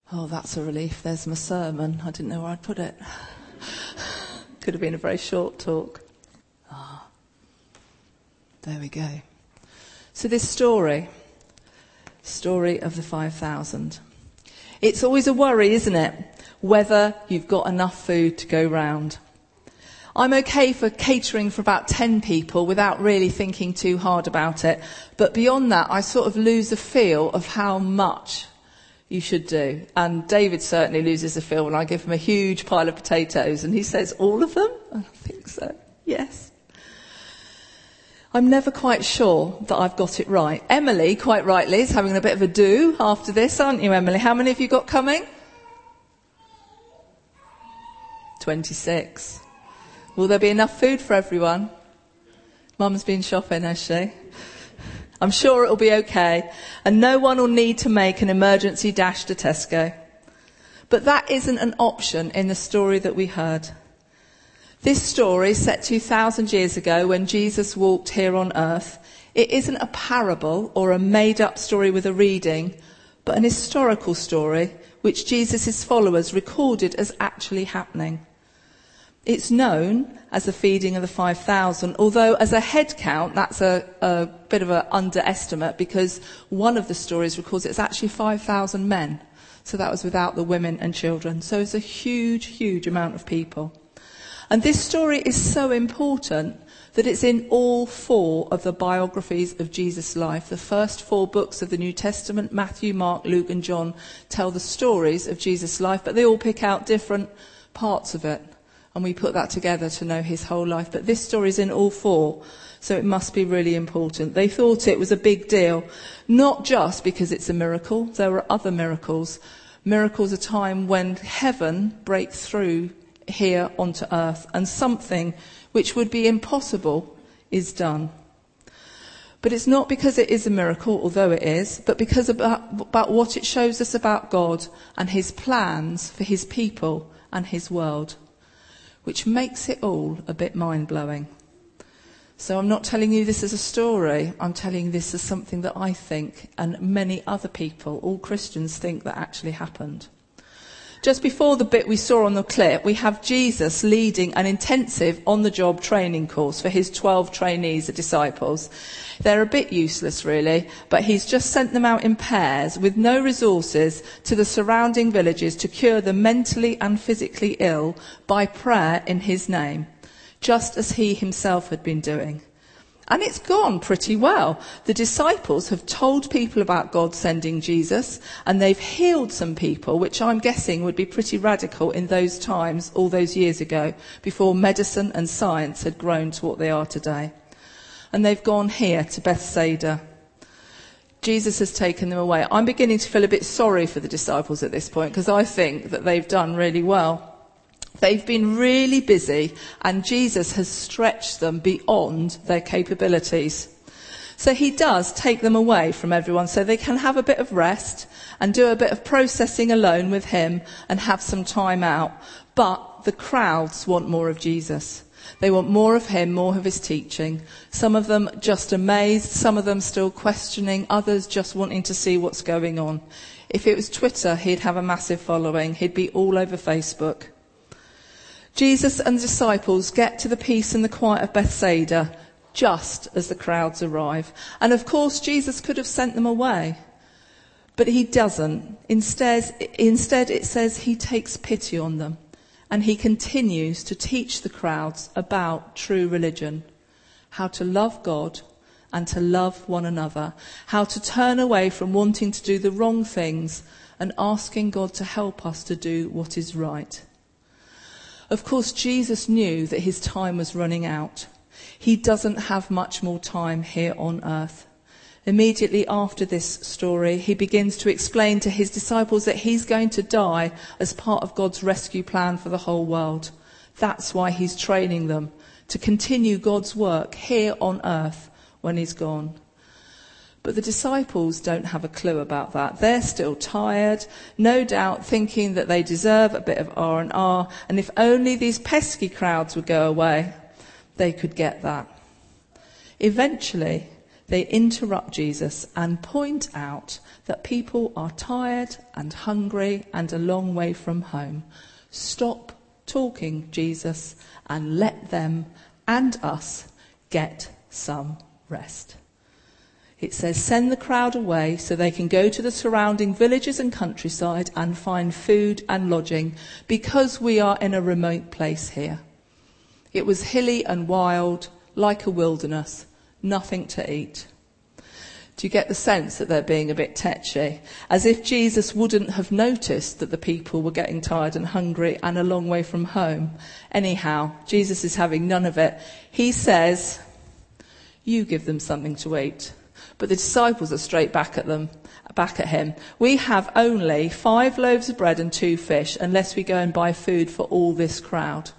Oh, that's a relief. There's my sermon. I didn't know where I'd put it. Could have been a very short talk. There we go. So this story of the 5,000. It's always a worry, isn't it? Whether you've got enough food to go round. I'm okay for catering for about 10 people without really thinking too hard about it. But beyond that, I sort of lose the feel of how much you should do. And David certainly loses the feel when I give him a huge pile of potatoes and he says, all of them? I think so. Yes. I'm never quite sure that I've got it right. Emily, quite rightly, is having a bit of a do after this, aren't you, Emily? How many have you got coming? 26. Will there be enough food for everyone? Mum's been shopping, has she? I'm sure it'll be okay. And no one will need to make an emergency dash to Tesco. But that isn't an option in the story that we heard. This story, set 2,000 years ago when Jesus walked here on earth, it isn't a parable or a made-up story with a reading, but an historical story which Jesus' followers recorded as actually happening. It's known as the feeding of the 5,000, although as a head count, that's a bit of an underestimate because one of the stories records it's actually 5,000 men. So that was without the women and children. So it's a huge, huge amount of people. And this story is so important that it's in all 4 of the biographies of Jesus' life. The first 4 books of the New Testament, Matthew, Mark, Luke and John, tell the stories of Jesus' life, but they all pick out different parts of it. And we put that together to know his whole life. But this story is in all 4, so it must be really important. They thought it was a big deal, not just because it's a miracle. There were other miracles. Miracles, a time when heaven breaks through here onto earth and something which would be impossible is done. But it's not because it is a miracle, although it is, but because about what it shows us about God and his plans for his people and his world, which makes it all a bit mind-blowing. So I'm not telling you this as a story, I'm telling you this as something that I think and many other people, all Christians, think that actually happened. Just before the bit we saw on the clip, we have Jesus leading an intensive on-the-job training course for his 12 trainees, the disciples. They're a bit useless, really, but he's just sent them out in pairs with no resources to the surrounding villages to cure the mentally and physically ill by prayer in his name, just as he himself had been doing. And it's gone pretty well. The disciples have told people about God sending Jesus, and they've healed some people, which I'm guessing would be pretty radical in those times, all those years ago, before medicine and science had grown to what they are today. And they've gone here to Bethsaida. Jesus has taken them away. I'm beginning to feel a bit sorry for the disciples at this point, because I think that they've done really well. They've been really busy and Jesus has stretched them beyond their capabilities. So he does take them away from everyone so they can have a bit of rest and do a bit of processing alone with him and have some time out. But the crowds want more of Jesus. They want more of him, more of his teaching. Some of them just amazed, some of them still questioning, others just wanting to see what's going on. If it was Twitter, he'd have a massive following. He'd be all over Facebook. Jesus and the disciples get to the peace and the quiet of Bethsaida just as the crowds arrive. And of course, Jesus could have sent them away, but he doesn't. Instead, it says he takes pity on them and he continues to teach the crowds about true religion, how to love God and to love one another, how to turn away from wanting to do the wrong things and asking God to help us to do what is right. Of course, Jesus knew that his time was running out. He doesn't have much more time here on earth. Immediately after this story, he begins to explain to his disciples that he's going to die as part of God's rescue plan for the whole world. That's why he's training them to continue God's work here on earth when he's gone. But the disciples don't have a clue about that. They're still tired, no doubt thinking that they deserve a bit of R&R, and if only these pesky crowds would go away, they could get that. Eventually, they interrupt Jesus and point out that people are tired and hungry and a long way from home. Stop talking, Jesus, and let them and us get some rest. It says, send the crowd away so they can go to the surrounding villages and countryside and find food and lodging, because we are in a remote place here. It was hilly and wild, like a wilderness, nothing to eat. Do you get the sense that they're being a bit tetchy? As if Jesus wouldn't have noticed that the people were getting tired and hungry and a long way from home. Anyhow, Jesus is having none of it. He says, you give them something to eat. But the disciples are straight back at him. We have only 5 loaves of bread and 2 fish, unless we go and buy food for all this crowd.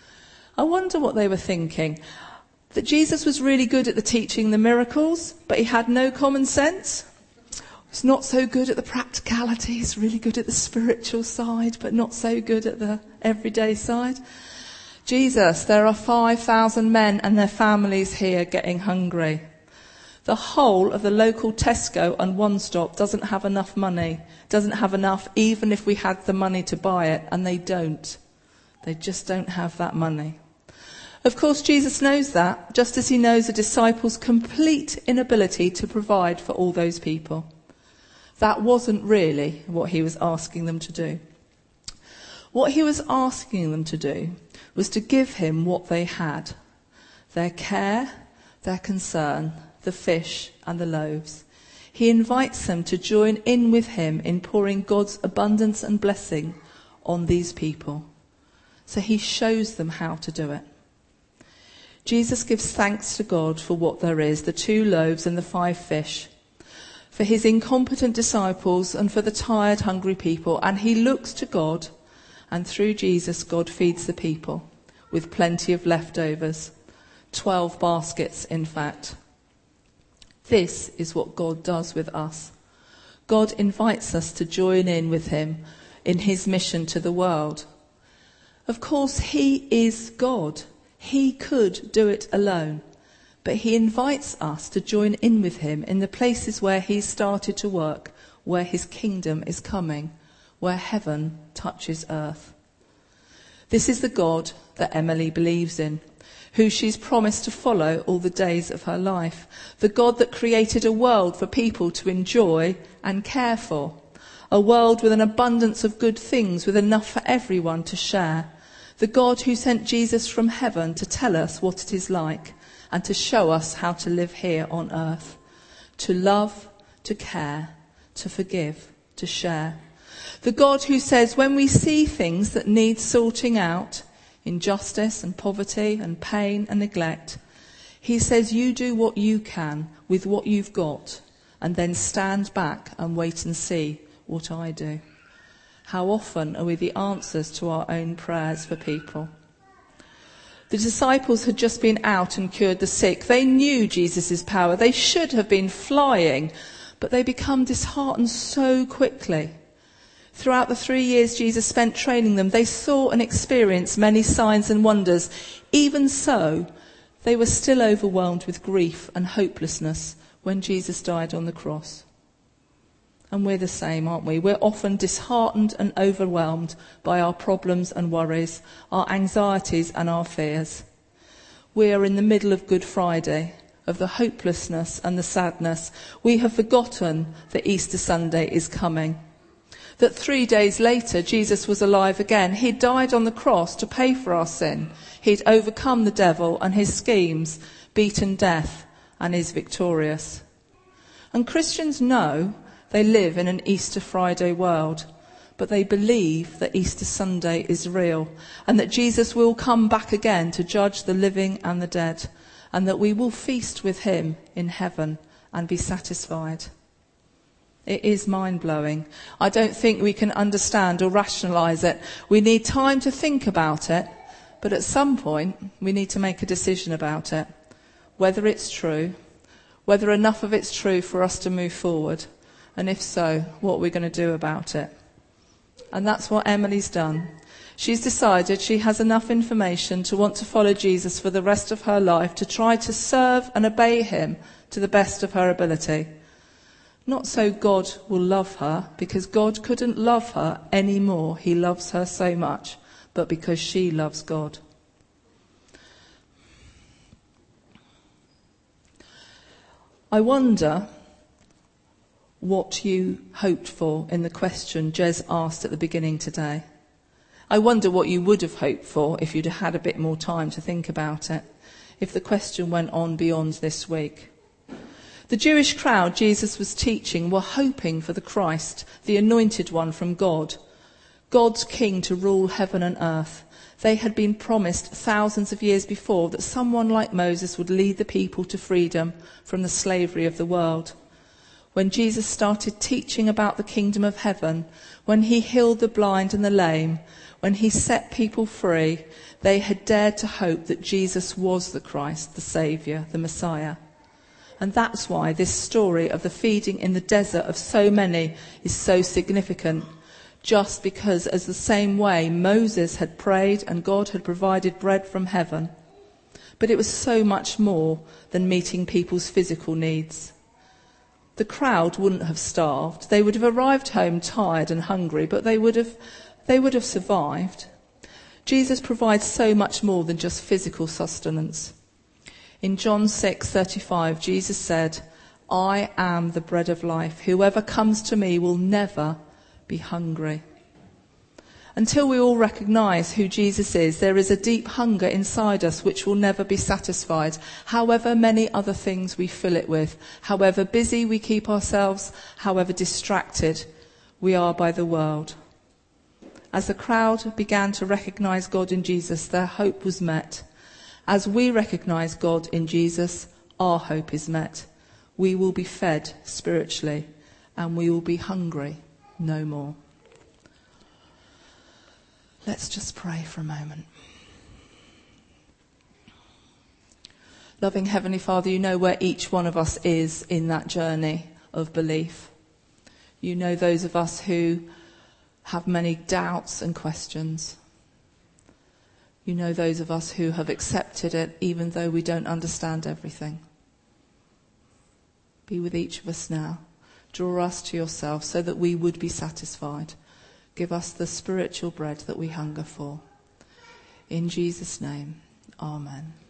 I wonder what they were thinking. That Jesus was really good at the teaching the miracles, but he had no common sense. He's not so good at the practicalities, really good at the spiritual side, but not so good at the everyday side. Jesus, there are 5,000 men and their families here getting hungry. The whole of the local Tesco and One Stop doesn't have enough money, doesn't have enough even if we had the money to buy it, and they don't. They just don't have that money. Of course, Jesus knows that, just as he knows the disciples' complete inability to provide for all those people. That wasn't really what he was asking them to do. What he was asking them to do was to give him what they had: their care, their concern, the fish and the loaves. He invites them to join in with him in pouring God's abundance and blessing on these people. So he shows them how to do it. Jesus gives thanks to God for what there is, the 2 loaves and the 5 fish, for his incompetent disciples and for the tired, hungry people. And he looks to God, and through Jesus, God feeds the people with plenty of leftovers. 12 baskets, in fact. This is what God does with us. God invites us to join in with him in his mission to the world. Of course, he is God. He could do it alone, but he invites us to join in with him in the places where he's started to work, where his kingdom is coming, where heaven touches earth. This is the God that Emily believes in, who she's promised to follow all the days of her life. The God that created a world for people to enjoy and care for. A world with an abundance of good things, with enough for everyone to share. The God who sent Jesus from heaven to tell us what it is like and to show us how to live here on earth. To love, to care, to forgive, to share. The God who says when we see things that need sorting out, injustice and poverty and pain and neglect, he says you do what you can with what you've got, and then stand back and wait and see what I do. How often are we the answers to our own prayers for people? The disciples had just been out and cured the sick. They knew Jesus' power. They should have been flying, but they become disheartened so quickly. Throughout the 3 years Jesus spent training them, they saw and experienced many signs and wonders. Even so, they were still overwhelmed with grief and hopelessness when Jesus died on the cross. And we're the same, aren't we? We're often disheartened and overwhelmed by our problems and worries, our anxieties and our fears. We are in the middle of Good Friday, of the hopelessness and the sadness. We have forgotten that Easter Sunday is coming. That 3 days later, Jesus was alive again. He'd died on the cross to pay for our sin. He'd overcome the devil and his schemes, beaten death, and is victorious. And Christians know they live in an Easter Friday world, but they believe that Easter Sunday is real and that Jesus will come back again to judge the living and the dead, and that we will feast with him in heaven and be satisfied. It is mind-blowing. I don't think we can understand or rationalise it. We need time to think about it, but at some point we need to make a decision about it. Whether it's true, whether enough of it's true for us to move forward, and if so, what we're going to do about it. And that's what Emily's done. She's decided she has enough information to want to follow Jesus for the rest of her life, to try to serve and obey him to the best of her ability. Not so God will love her, because God couldn't love her any more. He loves her so much, but because she loves God. I wonder what you hoped for in the question Jez asked at the beginning today. I wonder what you would have hoped for if you'd had a bit more time to think about it, if the question went on beyond this week. The Jewish crowd Jesus was teaching were hoping for the Christ, the anointed one from God, God's king to rule heaven and earth. They had been promised thousands of years before that someone like Moses would lead the people to freedom from the slavery of the world. When Jesus started teaching about the kingdom of heaven, when he healed the blind and the lame, when he set people free, they had dared to hope that Jesus was the Christ, the Saviour, the Messiah. And that's why this story of the feeding in the desert of so many is so significant. Just because, as the same way Moses had prayed and God had provided bread from heaven, but it was so much more than meeting people's physical needs. The crowd wouldn't have starved. They would have arrived home tired and hungry, but they would have survived. Jesus provides so much more than just physical sustenance. In John 6:35, Jesus said, "I am the bread of life. Whoever comes to me will never be hungry." Until we all recognise who Jesus is, there is a deep hunger inside us which will never be satisfied, however many other things we fill it with, however busy we keep ourselves, however distracted we are by the world. As the crowd began to recognise God in Jesus, their hope was met. As we recognise God in Jesus, our hope is met. We will be fed spiritually, and we will be hungry no more. Let's just pray for a moment. Loving Heavenly Father, you know where each one of us is in that journey of belief. You know those of us who have many doubts and questions. You know those of us who have accepted it even though we don't understand everything. Be with each of us now. Draw us to yourself so that we would be satisfied. Give us the spiritual bread that we hunger for. In Jesus' name, amen.